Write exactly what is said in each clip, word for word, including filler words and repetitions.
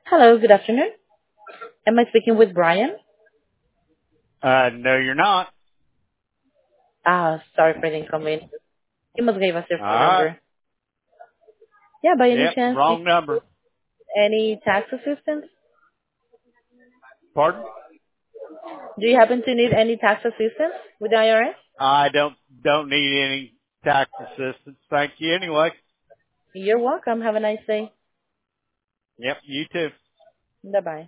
Hello, good afternoon. Am I speaking with Brian? Uh, no, you're not. Ah, sorry for the inconvenience. You must give us your All phone right. number. Yeah, by any Yep, chance, do wrong you number. need any tax assistance? Pardon? Do you happen to need any tax assistance with the I R S? I don't don't need any tax assistance. Thank you anyway. You're welcome. Have a nice day. Yep, you too. Bye-bye.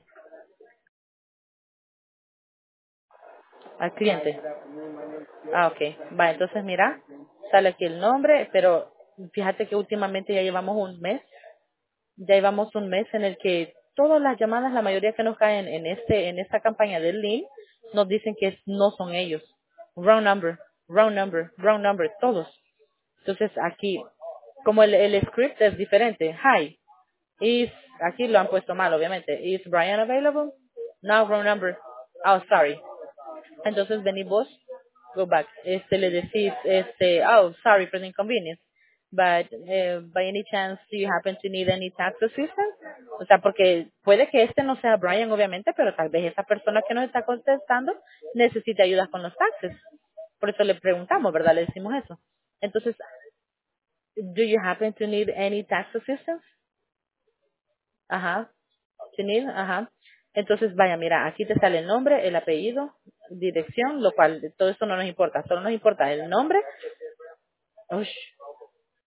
Al cliente. Ah, ok. Va, entonces mira, sale aquí el nombre, pero fíjate que últimamente ya llevamos un mes, ya llevamos un mes en el que todas las llamadas, la mayoría que nos caen en este, en esta campaña del link, nos dicen que no son ellos. Wrong number, wrong number, wrong number, todos. Entonces aquí, como el, el script es diferente, hi, is, aquí lo han puesto mal obviamente, is Brian available? No, wrong number. Oh, sorry. Entonces vení vos, go back, este le decís, este, oh, sorry for the inconvenience, but eh, by any chance do you happen to need any tax assistance? O sea, porque puede que este no sea Brian obviamente, pero tal vez esa persona que nos está contestando necesita ayuda con los taxes. Por eso le preguntamos, ¿verdad? Le decimos eso. Entonces, do you happen to need any tax assistance? Ajá. To need, ajá. Entonces, vaya, mira, aquí te sale el nombre, el apellido, dirección, lo cual todo eso no nos importa, solo nos importa el nombre. Ush.